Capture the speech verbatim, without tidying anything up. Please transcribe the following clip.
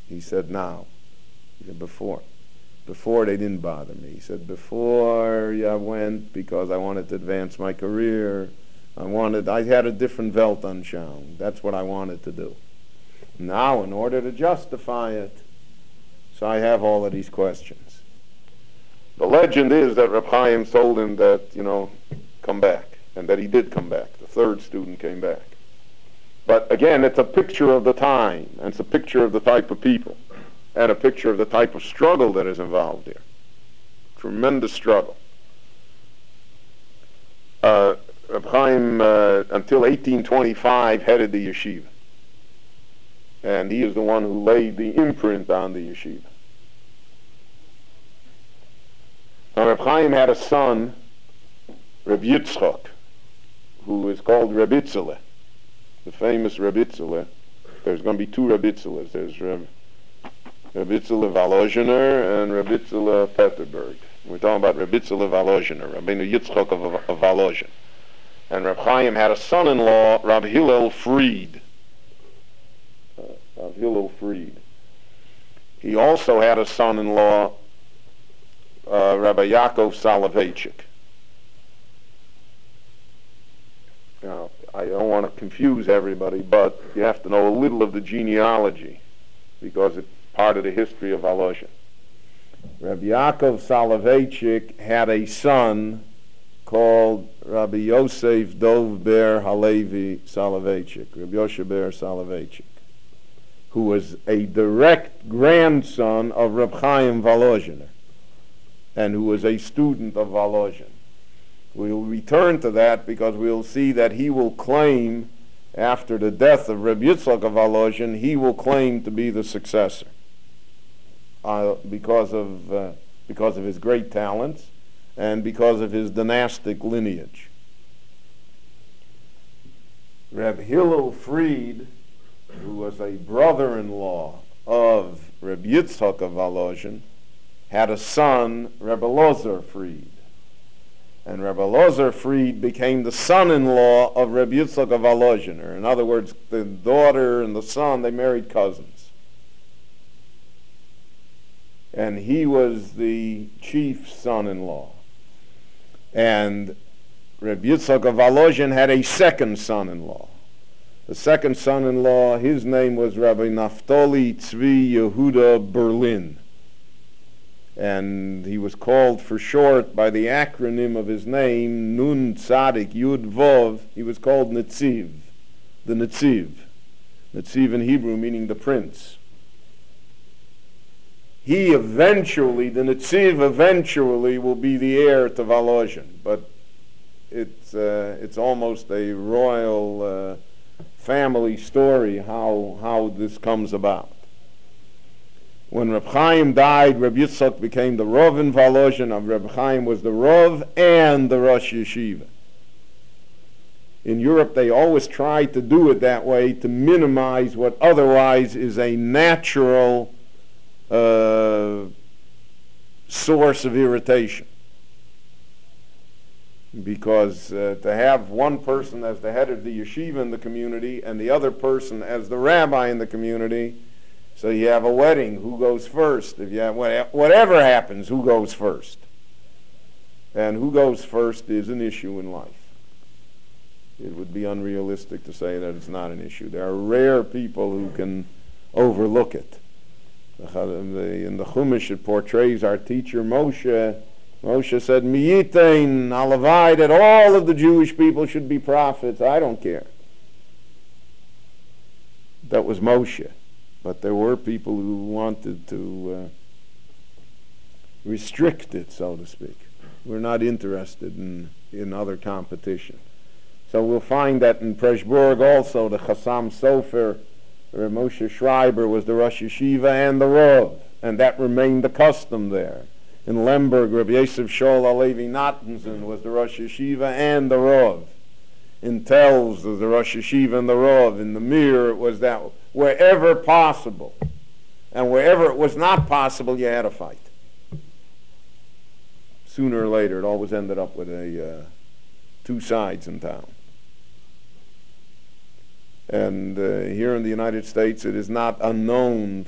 He said, now. He said, before. Before, they didn't bother me. He said, before I went because I wanted to advance my career. I wanted, I had a different Weltanschauung. That's what I wanted to do. Now, in order to justify it, so I have all of these questions. The legend is that Reb Chaim told him that, you know, come back, and that he did come back. The third student came back. But again, it's a picture of the time, and it's a picture of the type of people, and a picture of the type of struggle that is involved here. Tremendous struggle. Uh, Reb Chaim, uh, until eighteen twenty-five, headed the yeshiva. And he is the one who laid the imprint on the yeshiva. Now, Reb Chaim had a son, Reb Yitzchok, who is called Reb Itzele, the famous Reb Itzele. There's going to be two Reb Itzeles. There's Reb, Reb Itzele Volozhiner and Reb Itzele Peterburg. We're talking about Reb Itzele Volozhiner, Rabbeinu Yitzchok of, of Volozhin. And Reb Chaim had a son-in-law, Rab Hillel Fried. Uh, Rab Hillel Fried. He also had a son-in-law, uh, Rabbi Yaakov Soloveitchik. Now, I don't want to confuse everybody, but you have to know a little of the genealogy because it's part of the history of Volozhin. Rabbi Yaakov Soloveitchik had a son called Rabbi Yosef Dov Ber Halevi Soloveitchik, Rabbi Yosef Ber Soloveitchik, who was a direct grandson of Reb Chaim Volozhiner, and who was a student of Volozhin. We'll return to that because we'll see that he will claim, after the death of Reb Yitzchak of Volozhin, he will claim to be the successor uh, because of uh, because of his great talents and because of his dynastic lineage. Reb Hillel Fried, who was a brother-in-law of Reb Yitzchak of Volozhin, had a son, Reb Elazar Fried. And Reb Elazar Fried became the son-in-law of Reb Yitzchak of Volozhiner. In other words, the daughter and the son, they married cousins. And he was the chief son-in-law. And Reb Yitzchak of Volozhin had a second son-in-law. The second son-in-law, his name was Rabbi Naftali Tzvi Yehuda Berlin. And he was called for short by the acronym of his name, Nun Tzadik Yud Vov. He was called Netziv, the Netziv. Netziv in Hebrew meaning the prince. He eventually, the Netziv eventually will be the heir to Volozhin, but it's, uh, it's almost a royal uh, family story how, how this comes about. When Reb Chaim died, Reb Yitzchak became the Rav in Volozhin, and Reb Chaim was the Rav and the Rosh Yeshiva. In Europe, they always try to do it that way to minimize what otherwise is a natural uh, source of irritation. Because uh, to have one person as the head of the yeshiva in the community and the other person as the rabbi in the community, so you have a wedding, who goes first? If you have, whatever happens, who goes first? And who goes first is an issue in life. It would be unrealistic to say that it's not an issue. There are rare people who can overlook it. In the Chumash, it portrays our teacher Moshe. Moshe said, Miyitain alavai, that all of the Jewish people should be prophets. I don't care. That was Moshe. But there were people who wanted to uh, restrict it, so to speak. We're not interested in, in other competition. So we'll find that in Preshburg also, the Chassam Sofer, where Moshe Schreiber was the Rosh Yeshiva and the Rav, and that remained the custom there. In Lemberg, Rabbi Yosef Shaul Alevi Nathanson was the Rosh Yeshiva and the Rav. In Telz, was the Rosh Yeshiva and the Rav. In the Mir, it was that. Wherever possible. And wherever it was not possible, you had a fight. Sooner or later, it always ended up with a uh, two sides in town. And uh, here in the United States, it is not unknown